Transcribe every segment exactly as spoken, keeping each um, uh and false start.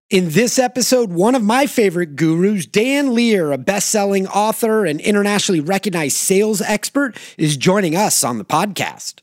In this episode, one of my favorite gurus, Dan Lear, a best-selling author and internationally recognized sales expert, is joining us on the podcast.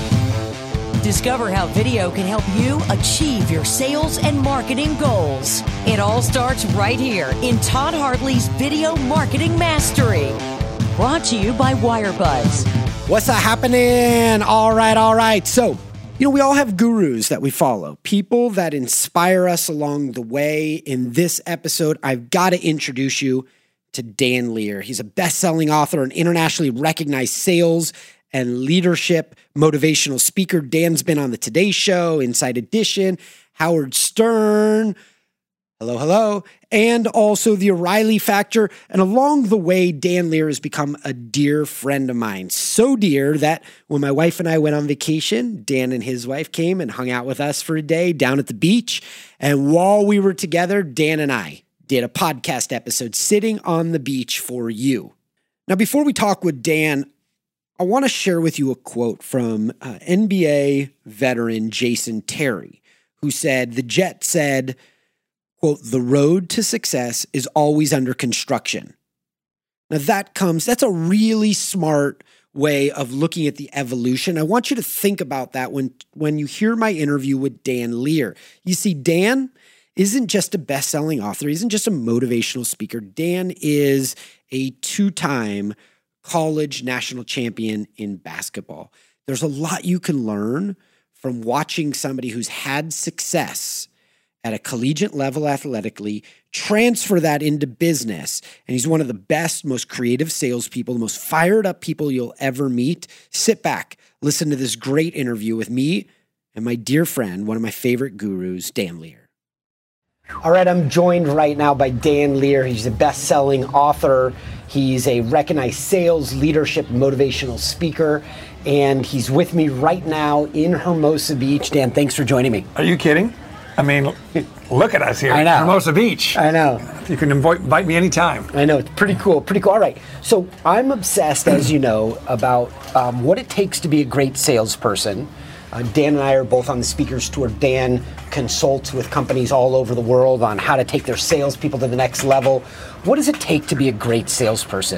Discover how video can help you achieve your sales and marketing goals. It all starts right here in Todd Hartley's Video Marketing Mastery. Brought to you by Wirebuzz. What's a happening? All right, all right. So, you know, we all have gurus that we follow, people that inspire us along the way. In this episode, I've got to introduce you to Dan Lear. He's a best-selling author and internationally recognized sales and leadership motivational speaker. Dan's been on the Today Show, Inside Edition, Howard Stern, hello, hello, and also the O'Reilly Factor. And along the way, Dan Lear has become a dear friend of mine. So dear that when my wife and I went on vacation, Dan and his wife came and hung out with us for a day down at the beach. And while we were together, Dan and I did a podcast episode sitting on the beach for you. Now, before we talk with Dan, I want to share with you a quote from uh, N B A veteran Jason Terry, who said, the Jet said, quote, "The road to success is always under construction." Now that comes, that's a really smart way of looking at the evolution. I want you to think about that when, when you hear my interview with Dan Lear. You see, Dan isn't just a best-selling author. He isn't just a motivational speaker. Dan is a two-time college national champion in basketball. There's a lot you can learn from watching somebody who's had success at a collegiate level athletically, transfer that into business. And he's one of the best, most creative salespeople, the most fired up people you'll ever meet. Sit back, listen to this great interview with me and my dear friend, one of my favorite gurus, Dan Lear. All right, I'm joined right now by Dan Lear. He's a best-selling author. He's a recognized sales, leadership, motivational speaker, and he's with me right now in Hermosa Beach. Dan, thanks for joining me. Are you kidding? I mean, look at us here. I know. Hermosa Beach. I know. You can invite, invite me anytime. I know. It's pretty cool. Pretty cool. All right. So I'm obsessed, as you know, about um, what it takes to be a great salesperson. Uh, Dan and I are both on the speakers tour. Dan consults with companies all over the world on how to take their salespeople to the next level. What does it take to be a great salesperson?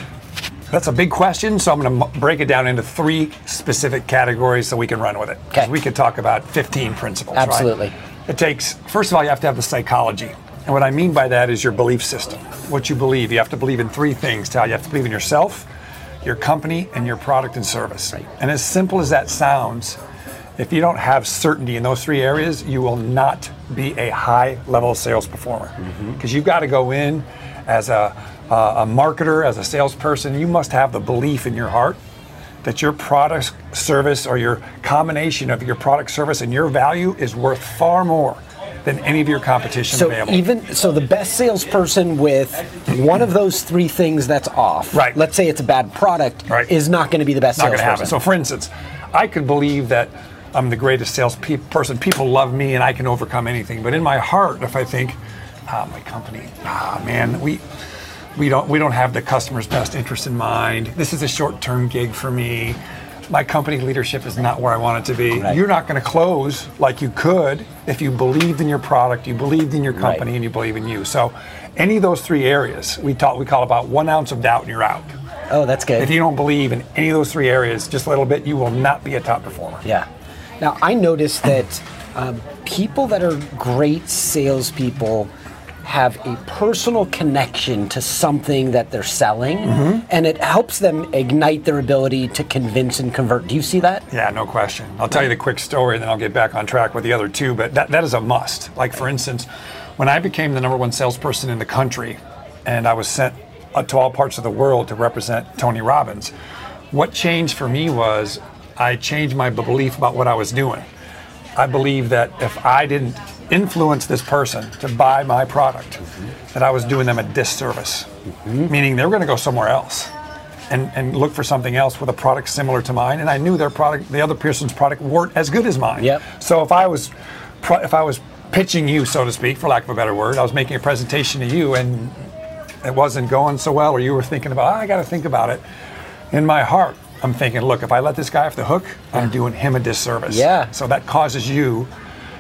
That's a big question, so I'm going to break it down into three specific categories so we can run with it. Okay. We could talk about fifteen principles. Absolutely. Right? It takes, first of all, you have to have the psychology. And what I mean by that is your belief system, what you believe. You have to believe in three things. You have to believe in yourself, your company, and your product and service. Right. And as simple as that sounds, if you don't have certainty in those three areas, you will not be a high-level sales performer. Because mm-hmm. you've got to go in as a, uh, a marketer, as a salesperson, you must have the belief in your heart that your product, service, or your combination of your product, service, and your value is worth far more than any of your competition so available. Even so, the best salesperson with one of those three things that's off, right? Let's say it's a bad product, right. is not going to be the best not salesperson. Not going to happen. So, for instance, I could believe that I'm the greatest salesperson. People love me, and I can overcome anything. But in my heart, if I think, ah, my company, ah, man, we. We don't we don't have the customer's best interest in mind. This is a short-term gig for me. My company leadership is not where I want it to be. Right. You're not going to close like you could if you believed in your product, you believed in your company, right. and you believe in you. So any of those three areas, we talk, we call about one ounce of doubt and you're out. Oh, that's good. If you don't believe in any of those three areas just a little bit, you will not be a top performer. Yeah. Now, I noticed that um, people that are great salespeople have a personal connection to something that they're selling, mm-hmm. and it helps them ignite their ability to convince and convert. Do you see that? Yeah, no question. I'll tell you the quick story, and then I'll get back on track with the other two, but that, that is a must. Like, for instance, when I became the number one salesperson in the country, and I was sent to all parts of the world to represent Tony Robbins, what changed for me was I changed my belief about what I was doing. I believe that if I didn't influence this person to buy my product, mm-hmm. that I was doing them a disservice, mm-hmm. meaning they were going to go somewhere else and, and look for something else with a product similar to mine, and I knew their product, the other person's product, weren't as good as mine. Yep. So if I was, if I was pitching you, so to speak, for lack of a better word, I was making a presentation to you, and it wasn't going so well, or you were thinking about, oh, I got to think about it. In my heart, I'm thinking, look, if I let this guy off the hook, I'm doing him a disservice. Yeah. So that causes you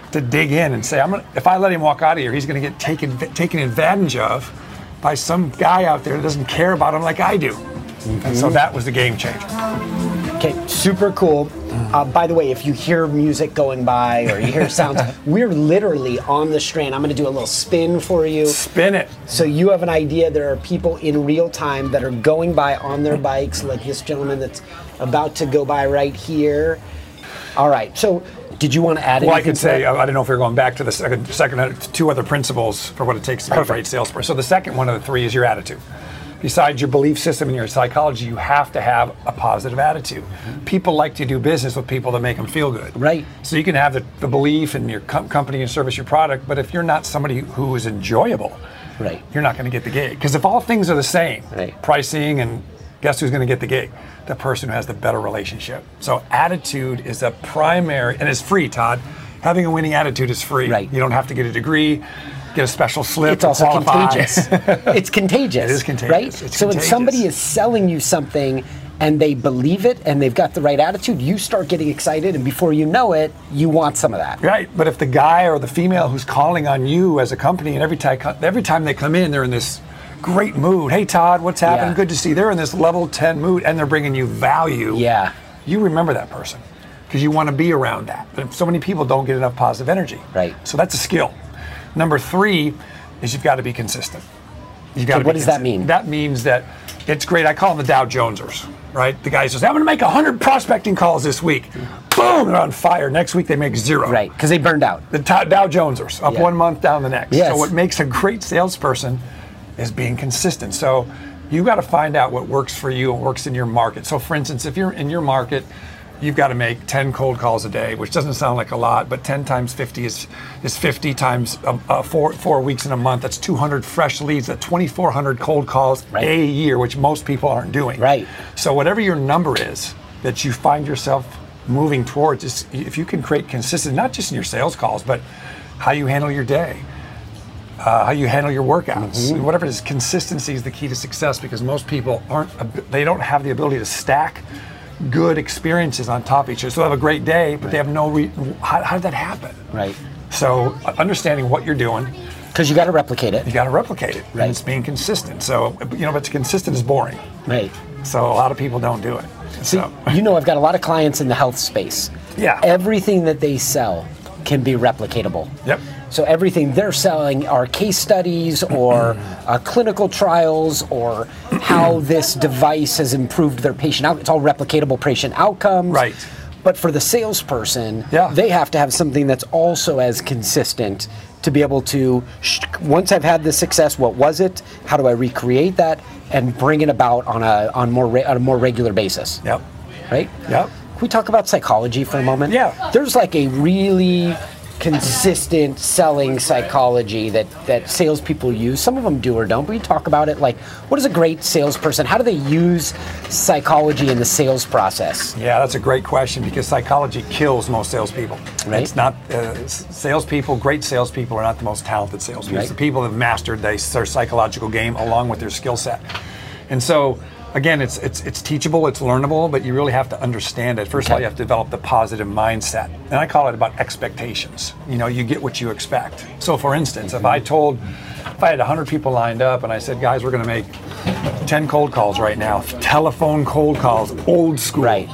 to dig in and say, I'm gonna, if I let him walk out of here, he's going to get taken taken advantage of by some guy out there that doesn't care about him like I do. Mm-hmm. And so that was the game changer. Okay, super cool. Uh, by the way, if you hear music going by or you hear sounds, we're literally on the Strand. I'm going to do a little spin for you. Spin it. So you have an idea. There are people in real time that are going by on their bikes, like this gentleman that's about to go by right here. All right. So did you want to add anything? Well, I could to say, that? I don't know if you're going back to the second, second two other principles for what it takes to be a great salesperson. So the second one of the three is your attitude. Besides your belief system and your psychology, you have to have a positive attitude. Mm-hmm. People like to do business with people that make them feel good. Right. So you can have the, the belief in your com- company and service, your product, but if you're not somebody who is enjoyable, right, you're not going to get the gig. Because if all things are the same, right, pricing and guess who's going to get the gig? The person who has the better relationship. So attitude is a primary, and it's free, Todd. Having a winning attitude is free. Right. You don't have to get a degree, get a special slip. It's also qualify. contagious. It's contagious. It is contagious. Right? It's so contagious. when somebody is selling you something and they believe it and they've got the right attitude, you start getting excited, and before you know it, you want some of that. Right. But if the guy or the female who's calling on you as a company, and every time every time they come in, they're in this great mood. Hey, Todd, what's happening? Yeah. Good to see you. They're in this level ten mood, and they're bringing you value. Yeah. You remember that person because you want to be around that. But so many people don't get enough positive energy. Right. So that's a skill. Number three is you've got to be consistent. You've got So to be what does that consistent. mean? That means that it's great. I call them the Dow Jonesers, right? The guy says, I'm going to make one hundred prospecting calls this week. Boom, they're on fire. Next week they make zero. Right, because they burned out. The Dow Jonesers, up Yeah. one month, down the next. Yes. So what makes a great salesperson is being consistent. So you got to find out what works for you and works in your market. So for instance, if you're in your market, you've got to make ten cold calls a day, which doesn't sound like a lot, but ten times fifty is is fifty times uh, uh, four four weeks in a month. That's two hundred fresh leads. That's twenty-four hundred cold calls Right. a year, which most people aren't doing. Right. So whatever your number is that you find yourself moving towards, is if you can create consistency, not just in your sales calls, but how you handle your day, uh, how you handle your workouts, Mm-hmm. whatever it is, consistency is the key to success because most people aren't, they don't have the ability to stack good experiences on top of each other. So they have a great day, but they have no, re- how, how did that happen? Right. So uh, understanding what you're doing, Because you got to replicate it. you got to replicate it. Right. And it's being consistent. So, you know, but consistent is boring. Right. So a lot of people don't do it. So, You know, I've got a lot of clients in the health space. Yeah. Everything that they sell can be replicatable. Yep. So everything they're selling are case studies or uh, clinical trials or how this device has improved their patient out. It's all replicatable patient outcomes. Right. But for the salesperson, Yeah. they have to have something that's also as consistent to be able to, sh- once I've had this success, what was it? How do I recreate that and bring it about on a on more re- on a more regular basis? Yep. Right? Yep. Can we talk about psychology for a moment? Yeah. There's like a really consistent selling psychology that, that salespeople use. Some of them do or don't, but we talk about it like, what is a great salesperson? How do they use psychology in the sales process? Yeah, that's a great question because psychology kills most salespeople. Right. It's not, uh, s- salespeople, great salespeople are not the most talented salespeople. Right. It's the people that have mastered they, their psychological game along with their skill set. And so, again, it's it's it's teachable, it's learnable, but you really have to understand it. First of all, Okay. you have to develop the positive mindset. And I call it about expectations. You know, you get what you expect. So for instance, if I told, if I had one hundred people lined up and I said, guys, we're going to make ten cold calls right now, telephone cold calls, old school. Right.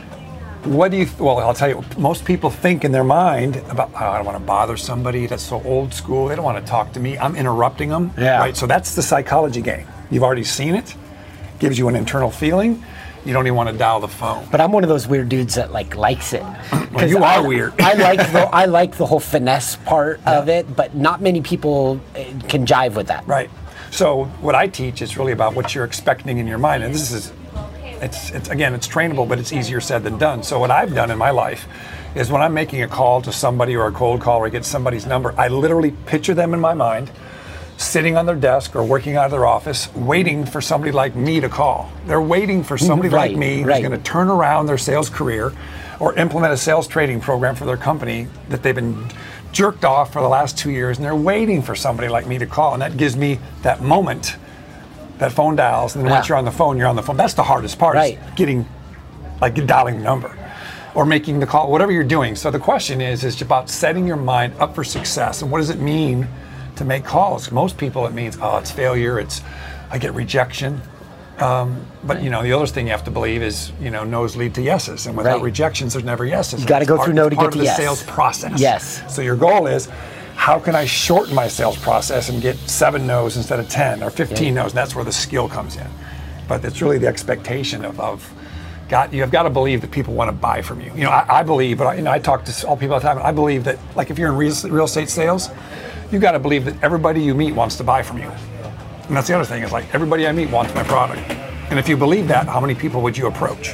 What do you, well, I'll tell you, most people think in their mind about, oh, I don't want to bother somebody, that's so old school, they don't want to talk to me, I'm interrupting them. Yeah. Right, so that's the psychology game. You've already seen it, gives you an internal feeling, you don't even want to dial the phone. But I'm one of those weird dudes that like likes it. Well, you I, are weird. I like the I like the whole finesse part of it, but not many people uh, can jive with that. Right, so what I teach is really about what you're expecting in your mind, and this is, It's, it's again, it's trainable, but it's easier said than done. So what I've done in my life is when I'm making a call to somebody or a cold call or I get somebody's number, I literally picture them in my mind, sitting on their desk or working out of their office, waiting for somebody like me to call. They're waiting for somebody Right, like me who's right. going to turn around their sales career or implement a sales training program for their company that they've been jerked off for the last two years, and they're waiting for somebody like me to call, and that gives me that moment. That phone dials, and then once Yeah. you're on the phone, you're on the phone. That's the hardest part, Right. is getting, like dialing the number. or making the call, whatever you're doing. So the question is, is about setting your mind up for success. And what does it mean to make calls? Most people, it means, oh, it's failure. It's, I get rejection. Um, but you know, the other thing you have to believe is, you know, no's lead to yeses, and without right. rejections, there's never yeses. You got to go part, through no to part get to of the yes. sales process. Yes. So your goal is, how can I shorten my sales process and get seven no's instead of ten or fifteen yeah. no's? And that's where the skill comes in. But it's really the expectation of, of God, you have got to believe that people want to buy from you. You know, I, I believe, but I, you know, I talk to all people all the time. And I believe that, like, if you're in real, real estate sales, you've got to believe that everybody you meet wants to buy from you. And that's the other thing, is like, everybody I meet wants my product. And if you believe that, how many people would you approach?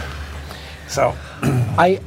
So, I,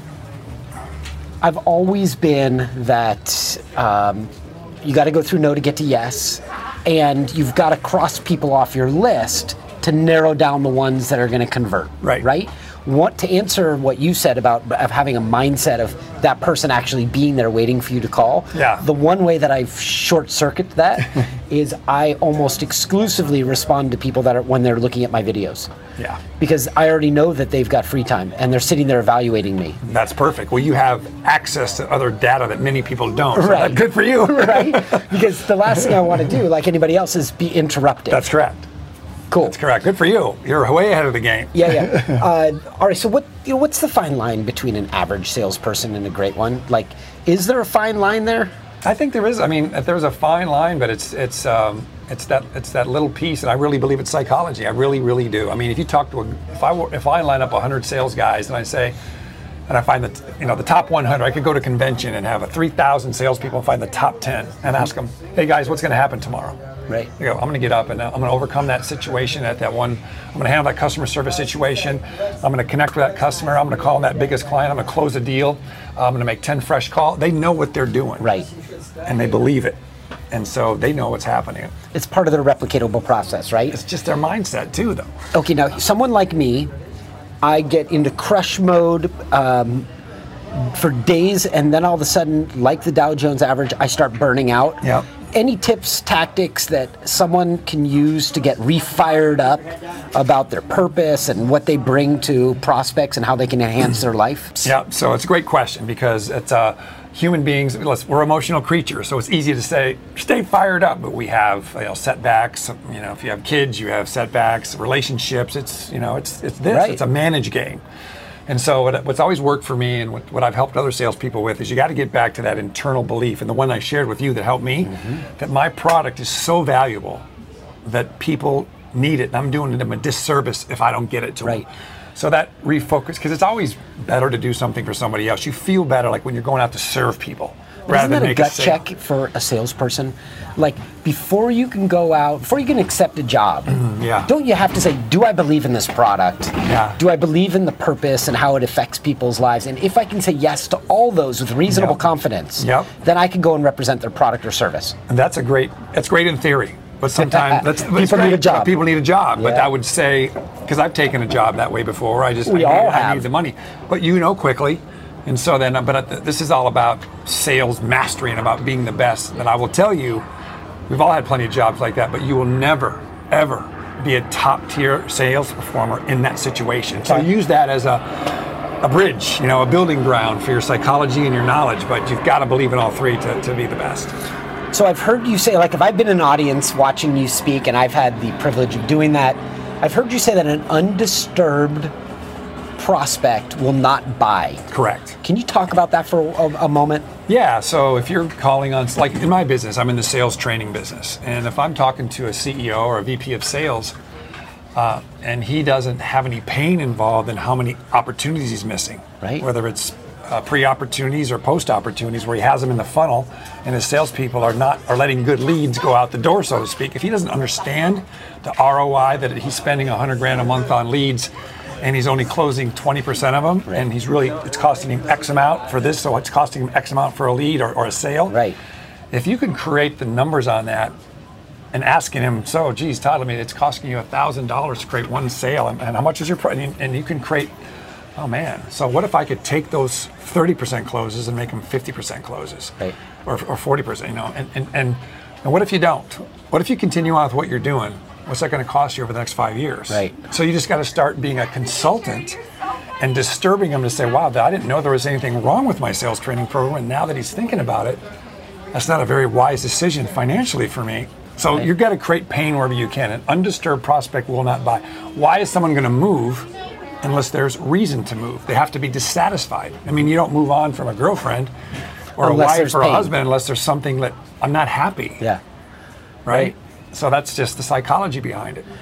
I've always been that um, you got to go through no to get to yes, and you've got to cross people off your list to narrow down the ones that are going to convert. Right. Right. Want to answer what you said about of having a mindset of that person actually being there waiting for you to call. Yeah. The one way that I've short-circuited that is I almost exclusively respond to people that are when they're looking at my videos. Yeah. Because I already know that they've got free time and they're sitting there evaluating me. That's perfect. Well, you have access to other data that many people don't. So Right. that's good for you. Right? Because the last thing I want to do, like anybody else, is be interrupted. That's correct. Cool. That's correct. Good for you. You're way ahead of the game. Yeah, yeah. Uh, all right. So, what you know, what's the fine line between an average salesperson and a great one? Like, is there a fine line there? I think there is. I mean, there's a fine line, but it's it's um, it's that it's that little piece, and I really believe it's psychology. I really, really do. I mean, if you talk to a, if I were, if I line up one hundred sales guys and I say, and I find that, you know, the top one hundred, I could go to a convention and have a three thousand salespeople and find the top ten and ask them, hey guys, what's going to happen tomorrow? Right. You go, I'm going to get up and I'm going to overcome that situation at that one. I'm going to handle that customer service situation. I'm going to connect with that customer. I'm going to call on that biggest client. I'm going to close a deal. I'm going to make ten fresh calls. They know what they're doing. Right. And they believe it. And so they know what's happening. It's part of their replicatable process, right? It's just their mindset too, though. Okay, now someone like me, I get into crush mode um, for days, and then all of a sudden, like the Dow Jones average, I start burning out. Yep. Any tips, tactics that someone can use to get refired up about their purpose and what they bring to prospects and how they can enhance their life? Yeah, so it's a great question, because it's uh, human beings, we're emotional creatures, so it's easy to say, stay fired up, but we have, you know, setbacks. You know, if you have kids, you have setbacks, relationships. It's, you know, it's it's this. Right. It's a manage game. And so what, what's always worked for me, and what, what I've helped other salespeople with, is you got to get back to that internal belief, and the one I shared with you that helped me, mm-hmm. that my product is so valuable that people need it, and I'm doing them a disservice if I don't get it to right. them. So that refocus, because it's always better to do something for somebody else. You feel better like when you're going out to serve people. But rather isn't that than a make gut a sale. check for a salesperson? Like, before you can go out, before you can accept a job, yeah. don't you have to say, do I believe in this product? Yeah. Do I believe in the purpose and how it affects people's lives? And if I can say yes to all those with reasonable yep. confidence, yep. then I can go and represent their product or service. And that's a great, that's great in theory. But sometimes that's, people that's need a job. People need a job. Yeah. But I would say, because I've taken a job that way before, I just we I, all need, have. I need the money. But you know quickly. And so then, but this is all about sales mastery and about being the best. And I will tell you, we've all had plenty of jobs like that, but you will never, ever be a top tier sales performer in that situation. So use that as a, a bridge, you know, a building ground for your psychology and your knowledge, but you've got to believe in all three to, to be the best. So I've heard you say, like, if I've been in an audience watching you speak, and I've had the privilege of doing that, I've heard you say that an undisturbed prospect will not buy. Correct. Can you talk about that for a, a moment? Yeah, so if you're calling on, like in my business, I'm in the sales training business, and if I'm talking to a C E O or a V P of sales, uh, and he doesn't have any pain involved in how many opportunities he's missing, right? Whether it's uh, pre-opportunities or post-opportunities where he has them in the funnel, and his salespeople are not are letting good leads go out the door, so to speak. If he doesn't understand the R O I that he's spending a hundred grand a month on leads, and he's only closing twenty percent of them, right. and he's really, it's costing him X amount for this, so it's costing him X amount for a lead or, or a sale. Right. If you can create the numbers on that and asking him, so, geez, Todd, I mean, it's costing you one thousand dollars to create one sale, and, and how much is your price? And, and you can create, oh man, so what if I could take those thirty percent closes and make them fifty percent closes? Right. Or, or forty percent, you know, and, and, and, and what if you don't? What if you continue on with what you're doing? What's that going to cost you over the next five years? Right. So you just got to start being a consultant and disturbing him to say, wow, I didn't know there was anything wrong with my sales training program, and now that he's thinking about it, that's not a very wise decision financially for me. So right. You've got to create pain wherever you can. An undisturbed prospect will not buy. Why is someone going to move unless there's reason to move? They have to be dissatisfied. I mean, you don't move on from a girlfriend or unless a wife or pain. a husband unless there's something that I'm not happy. Yeah. Right? right? So that's just the psychology behind it.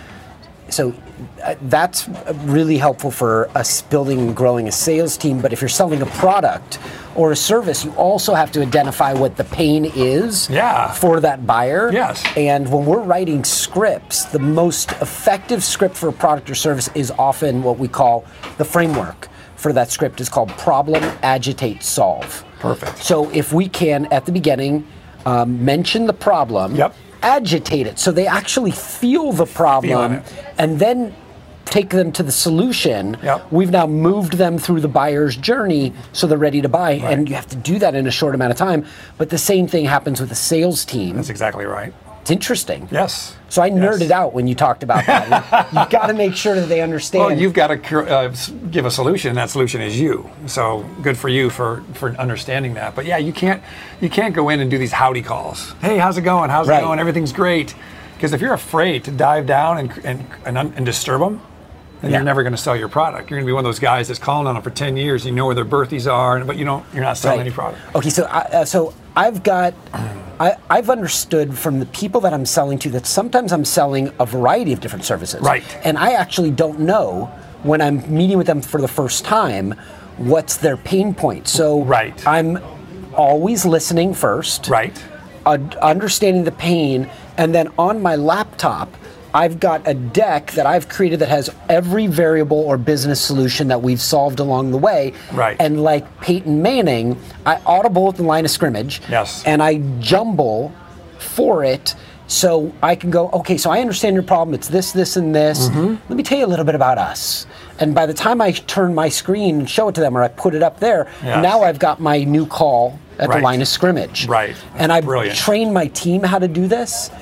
So uh, that's really helpful for us building and growing a sales team. But if you're selling a product or a service, you also have to identify what the pain is yeah. for that buyer. Yes. And when we're writing scripts, the most effective script for a product or service is often what we call the framework for that script is called problem, agitate, solve. Perfect. So if we can, at the beginning, um, mention the problem. Yep. Agitate it so they actually feel the problem and then take them to the solution. Yep. We've now moved them through the buyer's journey so they're ready to buy. Right. And you have to do that in a short amount of time. But the same thing happens with a sales team. That's exactly right. It's interesting. Yes. So I yes. nerded out when you talked about that. You've got to make sure that they understand. Well, you've got to uh, give a solution, and that solution is you. So good for you for, for understanding that. But yeah, you can't you can't go in and do these howdy calls. Hey, how's it going? How's right. it going? Everything's great. Because if you're afraid to dive down and and, and, and disturb them, then yeah. you're never going to sell your product. You're going to be one of those guys that's calling on them for ten years. You know where their birthdays are, but you don't. You're not selling right. any product. Okay, so I, uh, so I've got. I, I've understood from the people that I'm selling to that sometimes I'm selling a variety of different services. Right. And I actually don't know when I'm meeting with them for the first time what's their pain point. So right. I'm always listening first. Right. Uh, understanding the pain, and then on my laptop, I've got a deck that I've created that has every variable or business solution that we've solved along the way. Right. And like Peyton Manning, I audible at the line of scrimmage. Yes. And I jumble for it so I can go, okay, so I understand your problem. It's this, this, and this. Mm-hmm. Let me tell you a little bit about us. And by the time I turn my screen and show it to them or I put it up there, yes. now I've got my new call at right. the line of scrimmage. Right. That's and I brilliant. trained my team how to do this.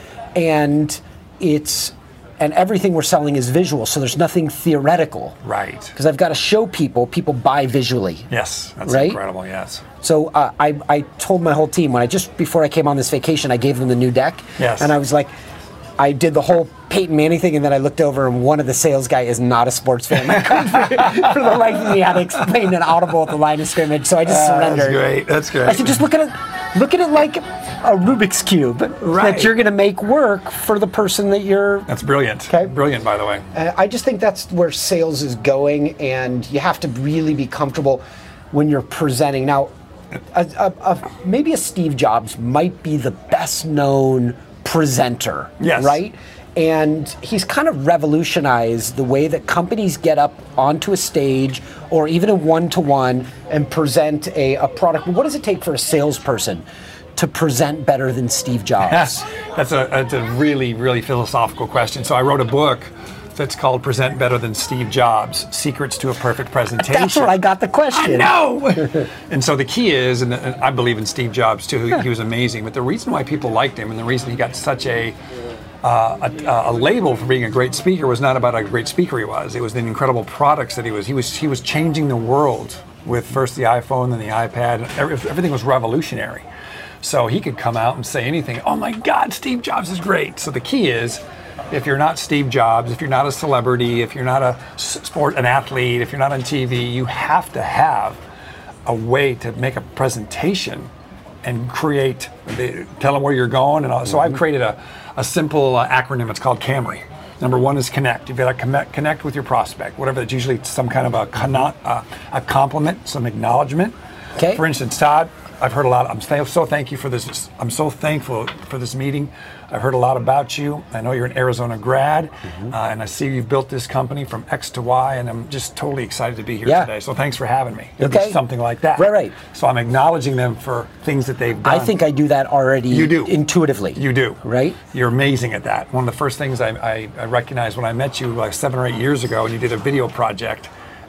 And it's and everything we're selling is visual, so there's nothing theoretical. Right. Because I've got to show people, people buy visually. Yes, that's right? incredible, yes. So uh, I, I told my whole team, when I just before I came on this vacation, I gave them the new deck. Yes. And I was like, I did the whole Peyton Manning thing, and then I looked over, and one of the sales guy is not a sports fan. I couldn't for, for the life of me, I had to explain an audible at the line of scrimmage, so I just uh, surrendered. That's great, that's great. I said, just look at it, look at it like a Rubik's Cube right. that you're going to make work for the person that you're... That's brilliant. Okay? Brilliant, by the way. Uh, I just think that's where sales is going, and you have to really be comfortable when you're presenting. Now, a, a, a, maybe a Steve Jobs might be the best known presenter, yes. right? And he's kind of revolutionized the way that companies get up onto a stage or even a one-to-one and present a, a product. What does it take for a salesperson to present better than Steve Jobs? that's, a, that's a really, really philosophical question. So I wrote a book that's called Present Better Than Steve Jobs, Secrets to a Perfect Presentation. That's where I got the question. I know! And so the key is, and I believe in Steve Jobs too, he was amazing, but the reason why people liked him and the reason he got such a Uh, a, a label for being a great speaker was not about how great speaker he was. It was the incredible products that he was. He was he was changing the world with first the iPhone, then the iPad. Everything was revolutionary. So he could come out and say anything. Oh my God, Steve Jobs is great. So the key is, if you're not Steve Jobs, if you're not a celebrity, if you're not a sport, an athlete, if you're not on T V, you have to have a way to make a presentation and create, the, tell them where you're going. And all. So I've created a, a simple uh, acronym. It's called CAMRI. Number one is connect. You've got to connect, connect with your prospect, whatever. That's usually some kind of a, conno- uh, a compliment, some acknowledgement. Okay. For instance, Todd, I've heard a lot. I'm so thank you for this. I'm so thankful for this meeting. I've heard a lot about you. I know you're an Arizona grad, mm-hmm. uh, and I see you've built this company from X to Y, and I'm just totally excited to be here yeah. today. So thanks for having me. Okay. Something like that. Right, right. So I'm acknowledging them for things that they've done. I think I do that already. You do. Intuitively. You do. Right? You're amazing at that. One of the first things I, I, I recognized when I met you like seven or eight years ago, and you did a video project.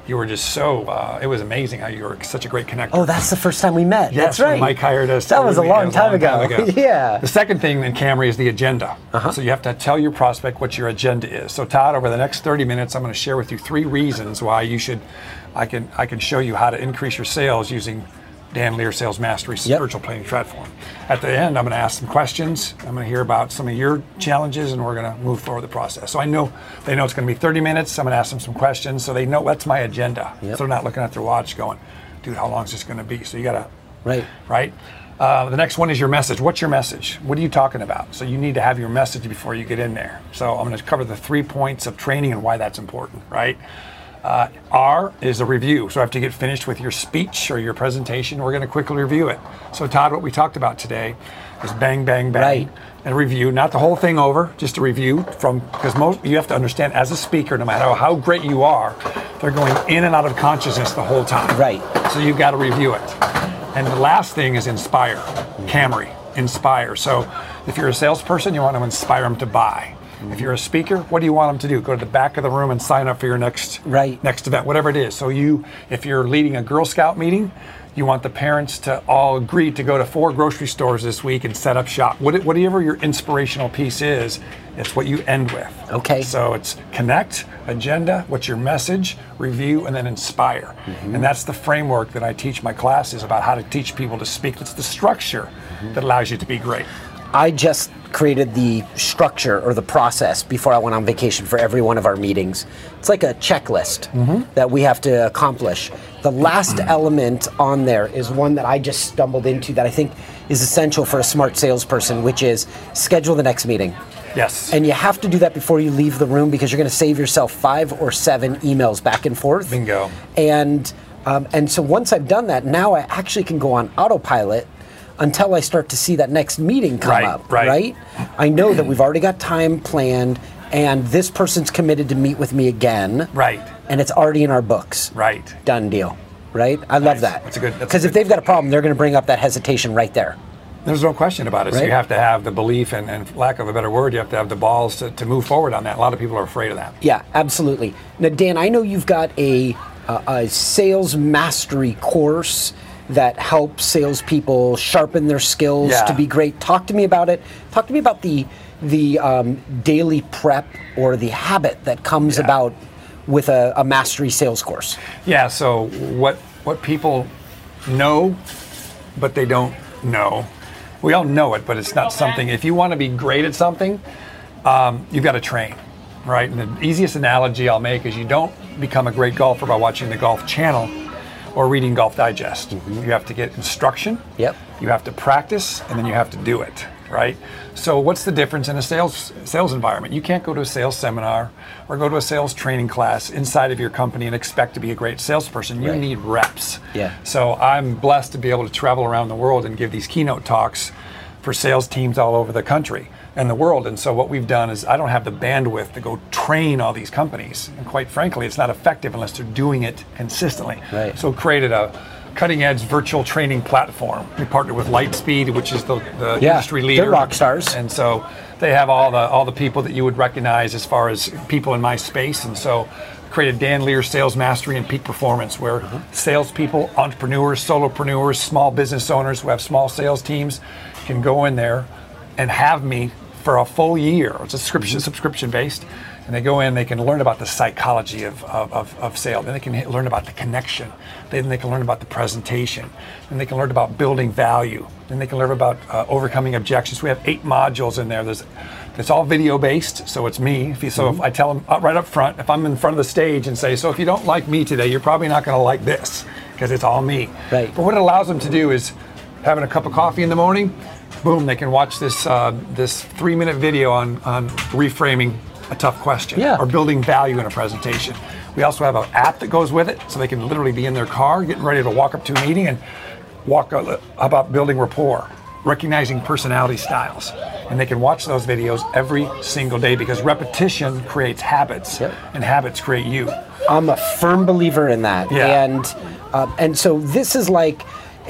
you were just so, uh, it was amazing how you were such a great connector. Oh, that's the first time we met. Yes, that's right. Mike hired us. That was a long, was time, a long ago. time ago. Yeah. The second thing in Camry is the agenda. Uh-huh. So you have to tell your prospect what your agenda is. So Todd, over the next thirty minutes, I'm going to share with you three reasons why you should, I can, I can show you how to increase your sales using Dan Lear Sales Mastery yep. virtual planning platform. At the end, I'm going to ask some questions. I'm going to hear about some of your challenges, and we're going to move forward the process. So I know they know it's going to be thirty minutes. I'm going to ask them some questions, so they know that's my agenda. Yep. So they're not looking at their watch going, dude, how long is this going to be? So you got to, right, right. Uh, the next one is your message. What's your message? What are you talking about? So you need to have your message before you get in there. So I'm going to cover the three points of training and why that's important, right? Uh, R is a review. So after you get finished with your speech or your presentation, we're going to quickly review it. So Todd, what we talked about today is bang, bang, bang, right. and review. Not the whole thing over, just a review from, because most, you have to understand as a speaker, no matter how great you are, they're going in and out of consciousness the whole time. Right. So you've got to review it. And the last thing is inspire. Camry, inspire. So if you're a salesperson, you want to inspire them to buy. If you're a speaker, what do you want them to do? Go to the back of the room and sign up for your next right. next event, whatever it is. So you, if you're leading a Girl Scout meeting, you want the parents to all agree to go to four grocery stores this week and set up shop. What, whatever your inspirational piece is, it's what you end with. Okay. So it's connect, agenda, what's your message, review, and then inspire. Mm-hmm. And that's the framework that I teach my classes about how to teach people to speak. It's the structure mm-hmm. that allows you to be great. I just created the structure or the process before I went on vacation for every one of our meetings. It's like a checklist mm-hmm. that we have to accomplish. The last mm-hmm. element on there is one that I just stumbled into that I think is essential for a smart salesperson, which is schedule the next meeting. Yes. And you have to do that before you leave the room because you're going to save yourself five or seven emails back and forth. Bingo. And um, and so once I've done that, now I actually can go on autopilot until I start to see that next meeting come right, up, right. right? I know that we've already got time planned, and this person's committed to meet with me again. Right. And it's already in our books. Right. Done deal, right? I nice. love that. That's a good. Because if they've got a problem, they're going to bring up that hesitation right there. There's no question about it. Right? So you have to have the belief, and, and lack of a better word, you have to have the balls to, to move forward on that. A lot of people are afraid of that. Yeah, absolutely. Now, Dan, I know you've got a, uh, a sales mastery course that helps salespeople sharpen their skills yeah. to be great. Talk to me about it. Talk to me about the the um, daily prep or the habit that comes yeah. about with a, a mastery sales course. Yeah. So what what people know, but they don't know. We all know it, but it's not something. If you want to be great at something, um, you've got to train, right? And the easiest analogy I'll make is you don't become a great golfer by watching the Golf Channel or reading Golf Digest. Mm-hmm. You have to get instruction, yep. you have to practice, and then you have to do it, right? So what's the difference in a sales sales environment? You can't go to a sales seminar or go to a sales training class inside of your company and expect to be a great salesperson. You right. need reps. Yeah. So I'm blessed to be able to travel around the world and give these keynote talks for sales teams all over the country and the world. And so what we've done is I don't have the bandwidth to go train all these companies. And quite frankly, it's not effective unless they're doing it consistently. Right. So created a cutting edge virtual training platform. We partnered with Lightspeed, which is the, the yeah, industry leader. They're rock stars. And so they have all the all the people that you would recognize as far as people in my space. And so created Dan Lear Sales Mastery and Peak Performance, where mm-hmm. salespeople, entrepreneurs, solopreneurs, small business owners who have small sales teams can go in there and have me for a full year. It's a subscription, mm-hmm. subscription based. And they go in, they can learn about the psychology of, of, of, of sales. Then they can learn about the connection. Then they can learn about the presentation. Then they can learn about building value. Then they can learn about uh, overcoming objections. We have eight modules in there. There's, it's all video based, so it's me. If you, so mm-hmm. if I tell them right up front, if I'm in front of the stage and say, so if you don't like me today, you're probably not going to like this, because it's all me. Right. But what it allows them to do is having a cup of coffee in the morning, boom, they can watch this uh, this three minute video on, on reframing a tough question yeah. or building value in a presentation. We also have an app that goes with it, so they can literally be in their car getting ready to walk up to a meeting and walk uh, about building rapport, recognizing personality styles. And they can watch those videos every single day, because repetition creates habits, yep. and habits create you. I'm a firm believer in that. Yeah. And uh, and so this is like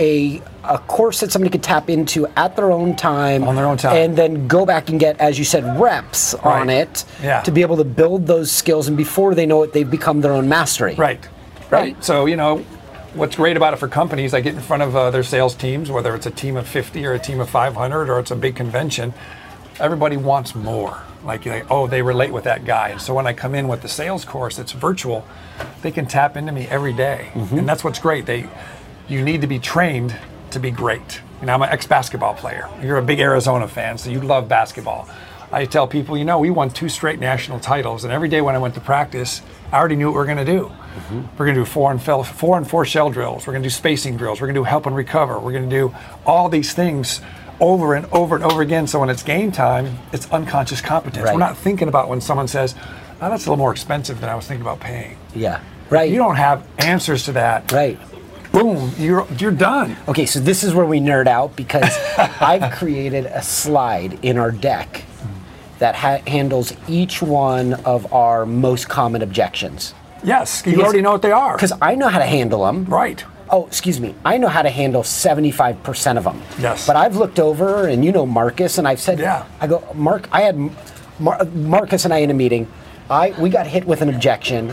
a a course that somebody could tap into at their own time, on their own time, and then go back and get, as you said, reps right. on it yeah. to be able to build those skills. And before they know it, they've become their own mastery. Right. right? Right. So, you know, what's great about it for companies, I get in front of uh, their sales teams, whether it's a team of fifty or a team of five hundred or it's a big convention, everybody wants more. Like, like, oh, they relate with that guy. And so when I come in with the sales course, it's virtual, they can tap into me every day. Mm-hmm. And that's what's great. They, you need to be trained to be great. You know, I'm an ex-basketball player. You're a big Arizona fan, so you love basketball. I tell people, you know, we won two straight national titles, and every day when I went to practice, I already knew what we were going to do. Mm-hmm. We're going to do four and, fill, four and four shell drills. We're going to do spacing drills. We're going to do help and recover. We're going to do all these things over and over and over again. So when it's game time, it's unconscious competence. Right. We're not thinking about when someone says, oh, that's a little more expensive than I was thinking about paying. Yeah, right. You don't have answers to that. Right. Boom, you're you're done. Okay, so this is where we nerd out, because I've created a slide in our deck that ha- handles each one of our most common objections. Yes, you Because- already know what they are. Because I know how to handle them. Right. Oh, excuse me. I know how to handle seventy-five percent of them. Yes. But I've looked over, and you know Marcus, and I've said, Yeah. I go, Mark, I had Mar- Marcus and I in a meeting. I We got hit with an objection.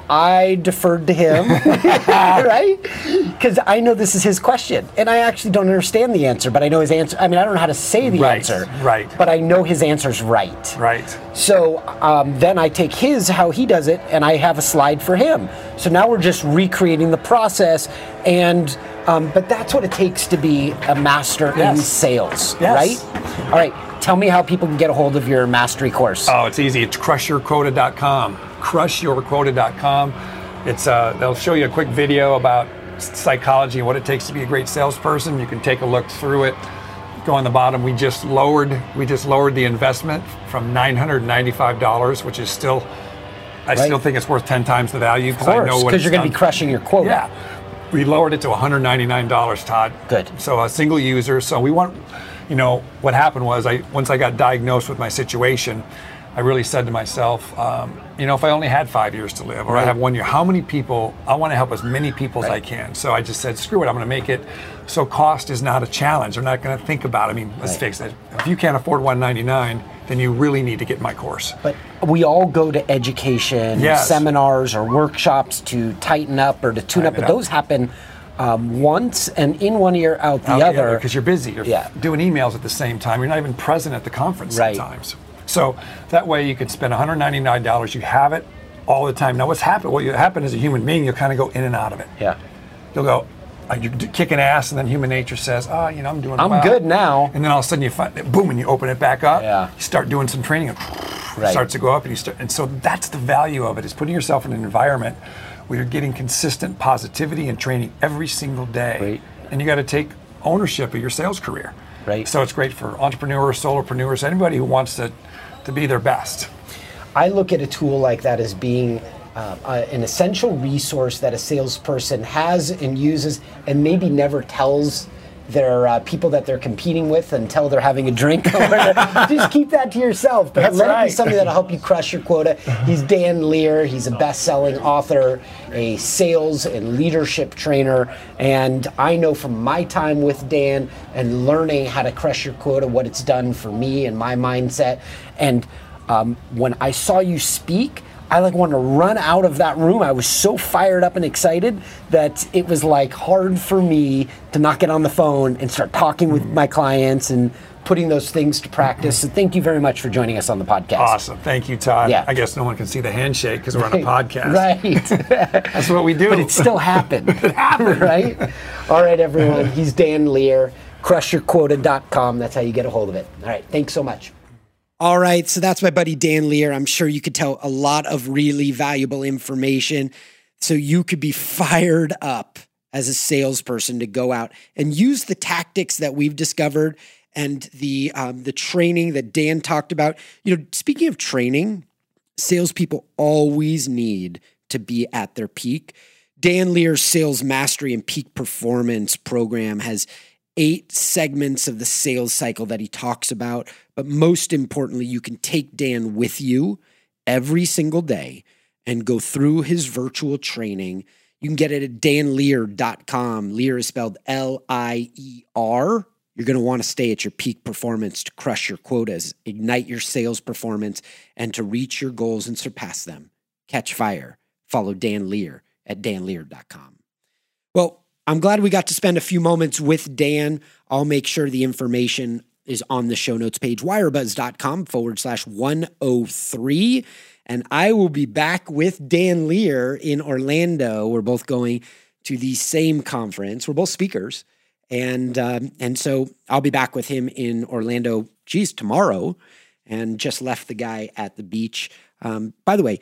I deferred to him, right? Because I know this is his question, and I actually don't understand the answer, but I know his answer. I mean, I don't know how to say the Right, answer, right. But I know his answer's right. Right. So um, then I take his, how he does it, and I have a slide for him. So now we're just recreating the process, and um, but that's what it takes to be a master Yes. in sales, Yes. right? All right, tell me how people can get a hold of your mastery course. Oh, it's easy. It's crush your quota dot com. crush your quota dot com. It's uh, they'll show you a quick video about psychology and what it takes to be a great salesperson. You can take a look through it. Go on the bottom. We just lowered we just lowered the investment from nine hundred ninety-five dollars, which is still I Right. still think it's worth ten times the value because Of I course, know what because it's you're going to done. be crushing your quota. Yeah. We lowered it to one hundred ninety-nine dollars, Todd. Good. So a single user. So we want, you know, what happened was I once I got diagnosed with my situation, I really said to myself, um, you know, if I only had five years to live, or Right. I have one year, how many people? I want to help as many people as I Right. can. So I just said, screw it, I'm going to make it so cost is not a challenge. They're not going to think about it. I mean, let's Right. face it. If you can't afford one hundred ninety-nine dollars, then you really need to get my course. But we all go to education, Yes. seminars, or workshops to tighten up or to tune up, Tighten but it up. those happen um, once, and in one ear, out the other. Because you're busy. You're Yeah. doing emails at the same time. You're not even present at the conference Right. sometimes. So that way you could spend one hundred ninety-nine dollars. You have it all the time. Now what's happened? What you happen as a human being, you'll kind of go in and out of it. Yeah. You'll go, uh, you're d- kicking ass, and then human nature says, oh, you know, I'm doing I'm well. good now. And then all of a sudden you find, boom, and you open it back up. Yeah. You start doing some training, and Right. it starts to go up, and you start. And so that's the value of it, is putting yourself in an environment where you're getting consistent positivity and training every single day. Right. And you got to take ownership of your sales career. Right. So it's great for entrepreneurs, solopreneurs, anybody who wants to, to be their best. I look at a tool like that as being uh, uh, an essential resource that a salesperson has and uses, and maybe never tells their uh, people that they're competing with until they're having a drink. Just keep that to yourself. But That's let it right. be something that'll help you crush your quota. He's Dan Lear. He's a best-selling author, a sales and leadership trainer. And I know from my time with Dan and learning how to crush your quota, what it's done for me and my mindset. And um, when I saw you speak, I like wanted to run out of that room. I was so fired up and excited that it was like hard for me to not get on the phone and start talking with my clients and putting those things to practice. So thank you very much for joining us on the podcast. Awesome. Thank you, Todd. Yeah. I guess no one can see the handshake because we're on a podcast. Right. That's what we do. But it still happened. It happened. Right? All right, everyone. He's Dan Lear. crush your quota dot com. That's how you get a hold of it. All right. Thanks so much. All right, so that's my buddy Dan Lear. I'm sure you could tell a lot of really valuable information so you could be fired up as a salesperson to go out and use the tactics that we've discovered and the um, the training that Dan talked about. You know, speaking of training, salespeople always need to be at their peak. Dan Lear's Sales Mastery and Peak Performance program has eight segments of the sales cycle that he talks about. But most importantly, you can take Dan with you every single day and go through his virtual training. You can get it at dan lear dot com. Lear is spelled L I E R. You're going to want to stay at your peak performance to crush your quotas, ignite your sales performance, and to reach your goals and surpass them. Catch fire. Follow Dan Lear at dan lear dot com. Well, I'm glad we got to spend a few moments with Dan. I'll make sure the information is on the show notes page, wirebuzz.com forward slash 103. And I will be back with Dan Lear in Orlando. We're both going to the same conference. We're both speakers. And um, and so I'll be back with him in Orlando, geez, tomorrow, and just left the guy at the beach. Um, by the way,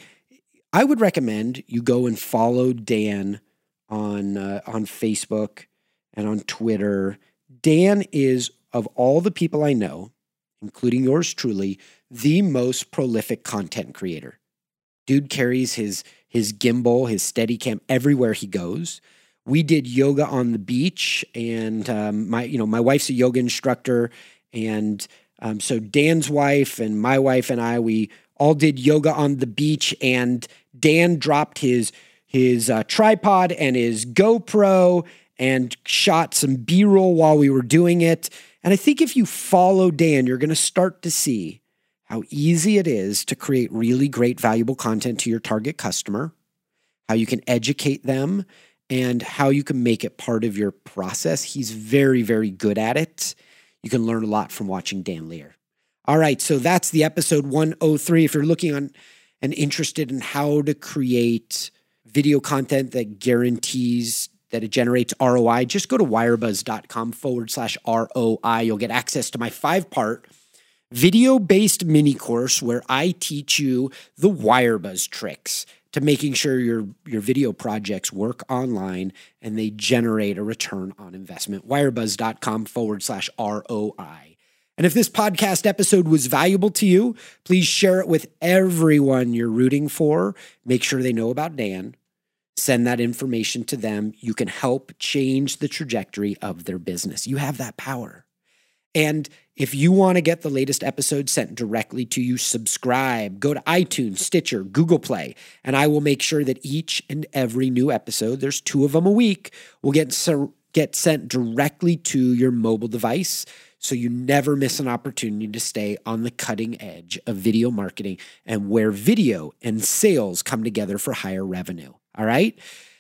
I would recommend you go and follow Dan on uh, on Facebook and on Twitter. Dan is, of all the people I know, including yours truly, the most prolific content creator. Dude carries his his gimbal, his Steadicam everywhere he goes. We did yoga on the beach, and um, my you know my wife's a yoga instructor, and um, so Dan's wife and my wife and I, we all did yoga on the beach, and Dan dropped his his uh, tripod and his GoPro and shot some B-roll while we were doing it. And I think if you follow Dan, you're going to start to see how easy it is to create really great, valuable content to your target customer, how you can educate them, and how you can make it part of your process. He's very, very good at it. You can learn a lot from watching Dan Lear. All right, so that's the episode one oh three. If you're looking on and interested in how to create video content that guarantees that it generates R O I, just go to wirebuzz.com forward slash R O I. You'll get access to my five-part video-based mini course where I teach you the Wirebuzz tricks to making sure your, your video projects work online and they generate a return on investment. Wirebuzz.com forward slash R O I. And if this podcast episode was valuable to you, please share it with everyone you're rooting for. Make sure they know about Dan. Send that information to them. You can help change the trajectory of their business. You have that power. And if you want to get the latest episode sent directly to you, subscribe. Go to iTunes, Stitcher, Google Play, and I will make sure that each and every new episode, there's two of them a week, will get, get sent directly to your mobile device so you never miss an opportunity to stay on the cutting edge of video marketing and where video and sales come together for higher revenue. All right?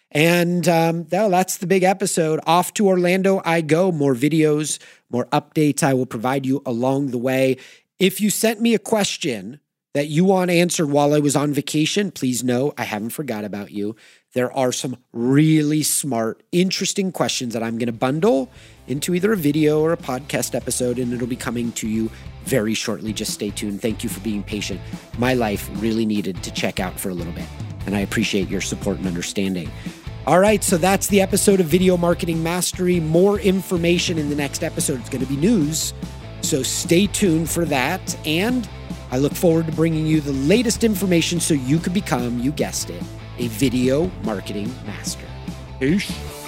And um, well, that's the big episode. Off to Orlando I go. More videos, more updates I will provide you along the way. If you sent me a question that you want answered while I was on vacation, please know I haven't forgot about you. There are some really smart, interesting questions that I'm going to bundle into either a video or a podcast episode, and it'll be coming to you very shortly. Just stay tuned. Thank you for being patient. My life really needed to check out for a little bit, and I appreciate your support and understanding. All right, so that's the episode of Video Marketing Mastery. More information in the next episode. It's going to be news, so stay tuned for that. And I look forward to bringing you the latest information so you can become, you guessed it, a video marketing master. Peace.